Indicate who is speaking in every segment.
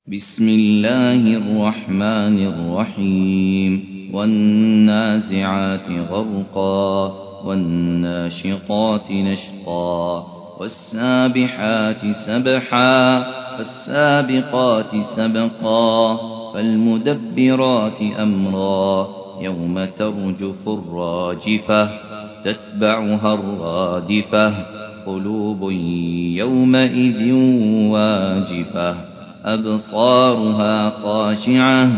Speaker 1: بسم الله الرحمن الرحيم والنازعات غرقا والناشطات نشطا والسابحات سبحا فالسابقات سبقا فالمدبرات أمرا يوم ترجف الراجفة تتبعها الرادفة قلوب يومئذ واجفة أبصارها خاشعة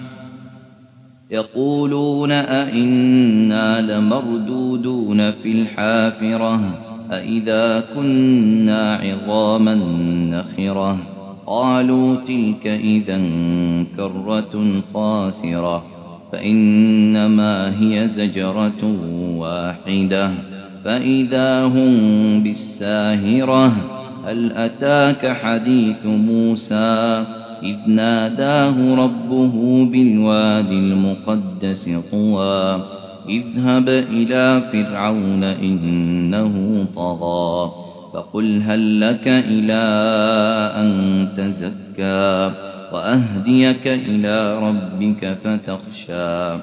Speaker 1: يقولون أئنا لمردودون في الحافرة أئذا كنا عظاما نخرة قالوا تلك إذا كرة خاسرة فإنما هي زجرة واحدة فإذا هم بالساهرة هل أتاك حديث موسى إذ ناداه ربه بالوادي المقدس طوى اذهب إلى فرعون إنه طغى فقل هل لك إلى أن تزكى وأهديك إلى ربك فتخشى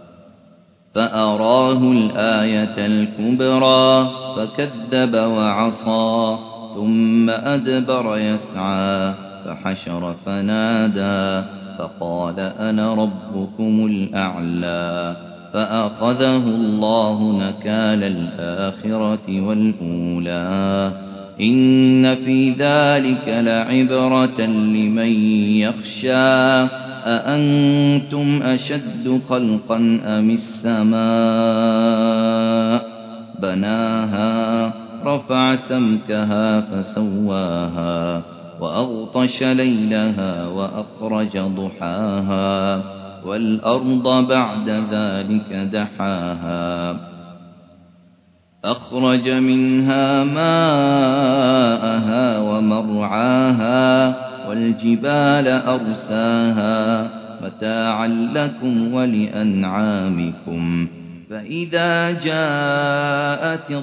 Speaker 1: فأراه الآية الكبرى فكذب وعصى ثم أدبر يسعى فحشر فنادى فقال أنا ربكم الأعلى فأخذه الله نكال الآخرة والأولى إن في ذلك لعبرة لمن يخشى أأنتم أشد خلقا أم السماء بناها رفع سمكها فسواها وأغطش ليلها وأخرج ضحاها والأرض بعد ذلك دحاها أخرج منها ماءها ومرعاها والجبال أرساها متاعا لكم ولأنعامكم فإذا جاءت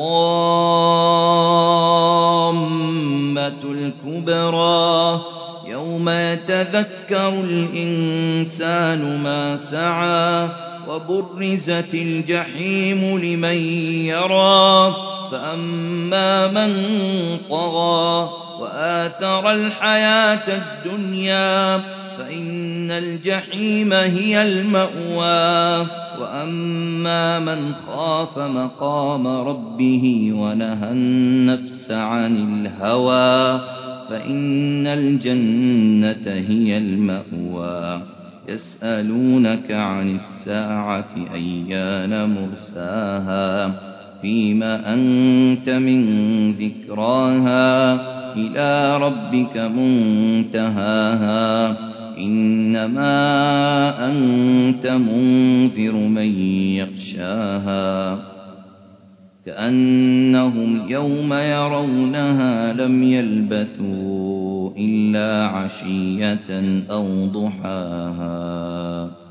Speaker 1: الطامة الكبرى يوم يتذكر الإنسان ما سعى وبرزت الجحيم لمن يرى فأما من طغى وآثر الحياة الدنيا فإن الجحيم هي المأوى وأما من خاف مقام ربه ونهى النفس عن الهوى فإن الجنة هي المأوى يسألونك عن الساعة أيان مرساها فيما أنت من ذكراها إلى ربك منتهاها إنما أنت منذر من يخشاها كأنهم يوم يرونها لم يلبثوا إلا عشية أو ضحاها